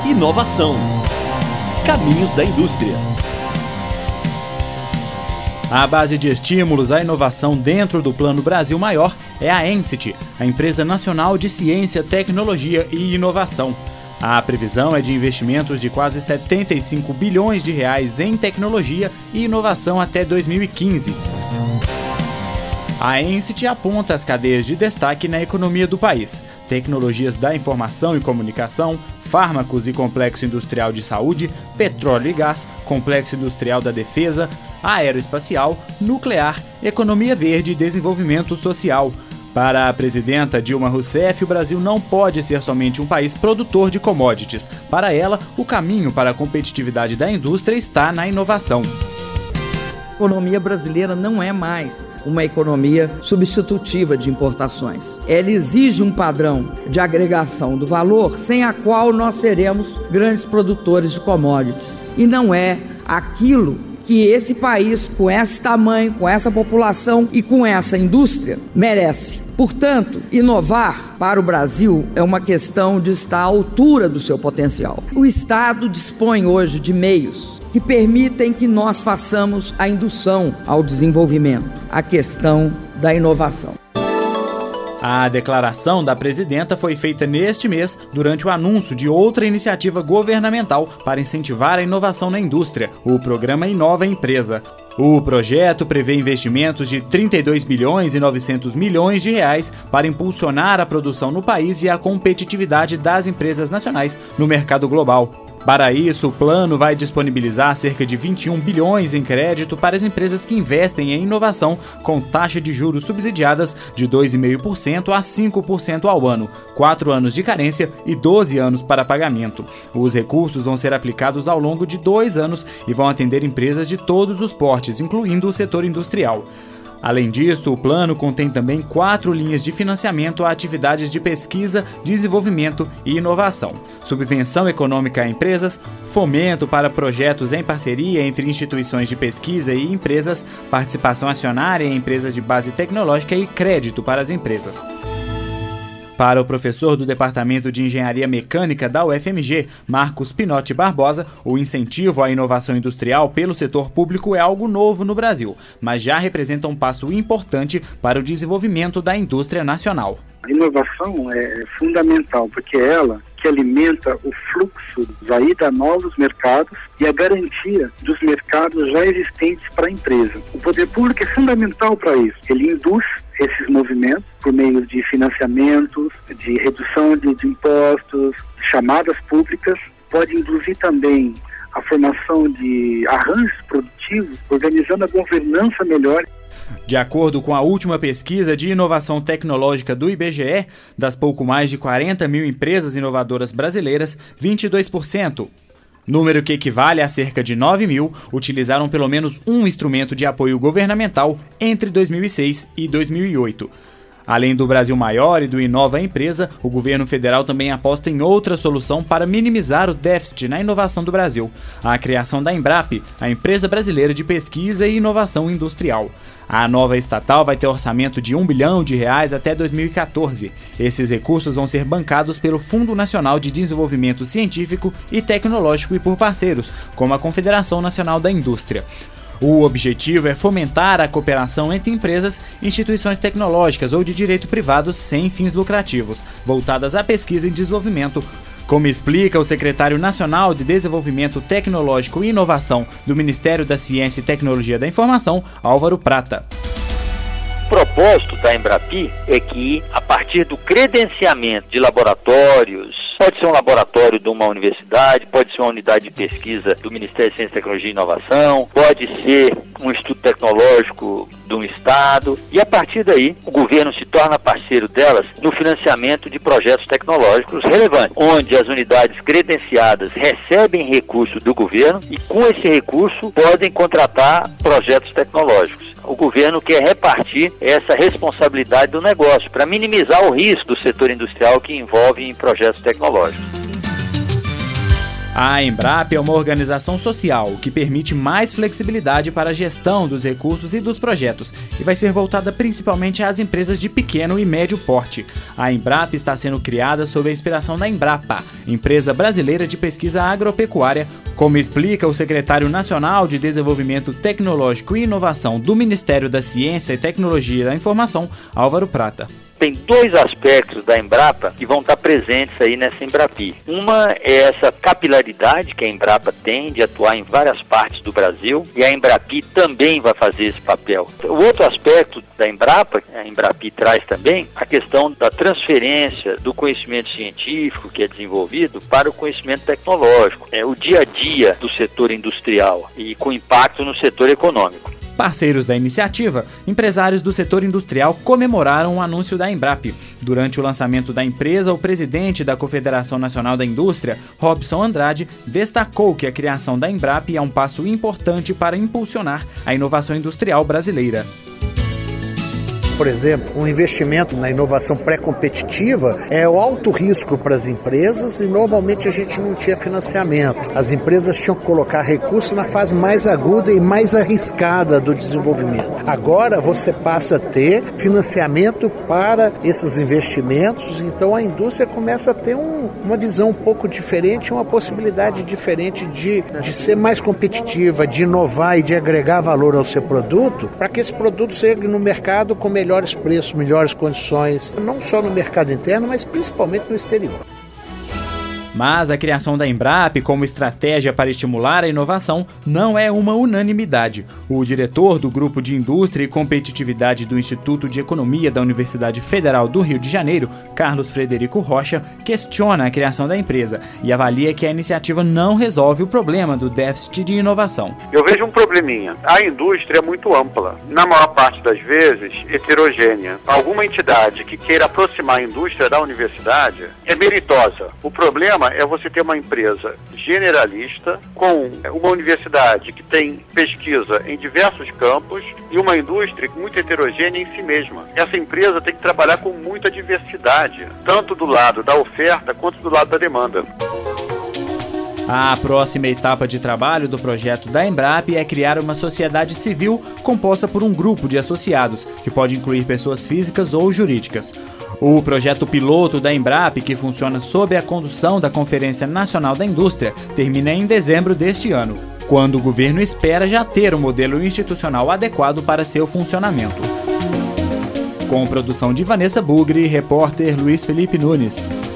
Inovação. Caminhos da indústria. A base de estímulos à inovação dentro do Plano Brasil Maior é a ENCIT, a Empresa Nacional de Ciência, Tecnologia e Inovação. A previsão é de investimentos de quase 75 bilhões de reais em tecnologia e inovação até 2015. A ENCIT aponta as cadeias de destaque na economia do país: tecnologias da informação e comunicação, fármacos e complexo industrial de saúde, petróleo e gás, complexo industrial da defesa, aeroespacial, nuclear, economia verde e desenvolvimento social. Para a presidenta Dilma Rousseff, o Brasil não pode ser somente um país produtor de commodities. Para ela, o caminho para a competitividade da indústria está na inovação. A economia brasileira não é mais uma economia substitutiva de importações. Ela exige um padrão de agregação do valor sem a qual nós seremos grandes produtores de commodities. E não é aquilo que esse país, com esse tamanho, com essa população e com essa indústria, merece. Portanto, inovar para o Brasil é uma questão de estar à altura do seu potencial. O Estado dispõe hoje de meios que permitem que nós façamos a indução ao desenvolvimento, a questão da inovação. A declaração da presidenta foi feita neste mês durante o anúncio de outra iniciativa governamental para incentivar a inovação na indústria, o Programa Inova Empresa. O projeto prevê investimentos de 32 bilhões e 900 milhões de reais para impulsionar a produção no país e a competitividade das empresas nacionais no mercado global. Para isso, o plano vai disponibilizar cerca de 21 bilhões em crédito para as empresas que investem em inovação, com taxa de juros subsidiadas de 2,5% a 5% ao ano, 4 anos de carência e 12 anos para pagamento. Os recursos vão ser aplicados ao longo de 2 anos e vão atender empresas de todos os portes, incluindo o setor industrial. Além disso, o plano contém também 4 linhas de financiamento a atividades de pesquisa, desenvolvimento e inovação: subvenção econômica a empresas, fomento para projetos em parceria entre instituições de pesquisa e empresas, participação acionária em empresas de base tecnológica e crédito para as empresas. Para o professor do Departamento de Engenharia Mecânica da UFMG, Marcos Pinotti Barbosa, o incentivo à inovação industrial pelo setor público é algo novo no Brasil, mas já representa um passo importante para o desenvolvimento da indústria nacional. A inovação é fundamental, porque é ela que alimenta o fluxo daí a novos mercados e a garantia dos mercados já existentes para a empresa. O poder público é fundamental para isso. Ele induz esses movimentos por meio de financiamentos, de redução de impostos, chamadas públicas. Pode induzir também a formação de arranjos produtivos, organizando a governança melhor. De acordo com a última pesquisa de inovação tecnológica do IBGE, das pouco mais de 40 mil empresas inovadoras brasileiras, 22%, número que equivale a cerca de 9 mil, utilizaram pelo menos um instrumento de apoio governamental entre 2006 e 2008. Além do Brasil Maior e do Inova Empresa, o governo federal também aposta em outra solução para minimizar o déficit na inovação do Brasil: a criação da Embrapa, a Empresa Brasileira de Pesquisa e Inovação Industrial. A nova estatal vai ter orçamento de R$1 bilhão até 2014. Esses recursos vão ser bancados pelo Fundo Nacional de Desenvolvimento Científico e Tecnológico e por parceiros, como a Confederação Nacional da Indústria. O objetivo é fomentar a cooperação entre empresas, instituições tecnológicas ou de direito privado sem fins lucrativos, voltadas à pesquisa e desenvolvimento, como explica o secretário nacional de Desenvolvimento Tecnológico e Inovação do Ministério da Ciência e Tecnologia da Informação, Álvaro Prata. O propósito da Embrapi é que, a partir do credenciamento de laboratórios, pode ser um laboratório de uma universidade, pode ser uma unidade de pesquisa do Ministério da Ciência, Tecnologia e Inovação, pode ser um instituto tecnológico de um estado, e a partir daí o governo se torna parceiro delas no financiamento de projetos tecnológicos relevantes, onde as unidades credenciadas recebem recurso do governo e com esse recurso podem contratar projetos tecnológicos. O governo quer repartir essa responsabilidade do negócio para minimizar o risco do setor industrial que envolve em projetos tecnológicos. A Embrapa é uma organização social que permite mais flexibilidade para a gestão dos recursos e dos projetos e vai ser voltada principalmente às empresas de pequeno e médio porte. A Embrapa está sendo criada sob a inspiração da Embrapa, empresa brasileira de pesquisa agropecuária, como explica o secretário nacional de Desenvolvimento Tecnológico e Inovação do Ministério da Ciência e Tecnologia da Informação, Álvaro Prata. Tem dois aspectos da Embrapa que vão estar presentes aí nessa Embrapi. Uma é essa capilaridade que a Embrapa tem de atuar em várias partes do Brasil, e a Embrapi também vai fazer esse papel. O outro aspecto da Embrapa, a Embrapi traz também a questão da transferência do conhecimento científico que é desenvolvido para o conhecimento tecnológico. É o dia a dia do setor industrial e com impacto no setor econômico. Parceiros da iniciativa, empresários do setor industrial comemoraram o anúncio da Embrapa. Durante o lançamento da empresa, o presidente da Confederação Nacional da Indústria, Robson Andrade, destacou que a criação da Embrapa é um passo importante para impulsionar a inovação industrial brasileira. Por exemplo, um investimento na inovação pré-competitiva é o alto risco para as empresas e normalmente a gente não tinha financiamento. As empresas tinham que colocar recursos na fase mais aguda e mais arriscada do desenvolvimento. Agora você passa a ter financiamento para esses investimentos, então a indústria começa a ter uma visão um pouco diferente, uma possibilidade diferente de ser mais competitiva, de inovar e de agregar valor ao seu produto, para que esse produto chegue no mercado com melhores preços, melhores condições, não só no mercado interno, mas principalmente no exterior. Mas a criação da Embrapa como estratégia para estimular a inovação não é uma unanimidade. O diretor do Grupo de Indústria e Competitividade do Instituto de Economia da Universidade Federal do Rio de Janeiro, Carlos Frederico Rocha, questiona a criação da empresa e avalia que a iniciativa não resolve o problema do déficit de inovação. Eu vejo um probleminha. A indústria é muito ampla, na maior parte das vezes heterogênea. Alguma entidade que queira aproximar a indústria da universidade é meritosa. O problema é você ter uma empresa generalista com uma universidade que tem pesquisa em diversos campos e uma indústria muito heterogênea em si mesma. Essa empresa tem que trabalhar com muita diversidade, tanto do lado da oferta quanto do lado da demanda. A próxima etapa de trabalho do projeto da Embrapa é criar uma sociedade civil composta por um grupo de associados, que pode incluir pessoas físicas ou jurídicas. O projeto piloto da Embrapa, que funciona sob a condução da Conferência Nacional da Indústria, termina em dezembro deste ano, quando o governo espera já ter um modelo institucional adequado para seu funcionamento. Com produção de Vanessa Bugri, repórter Luiz Felipe Nunes.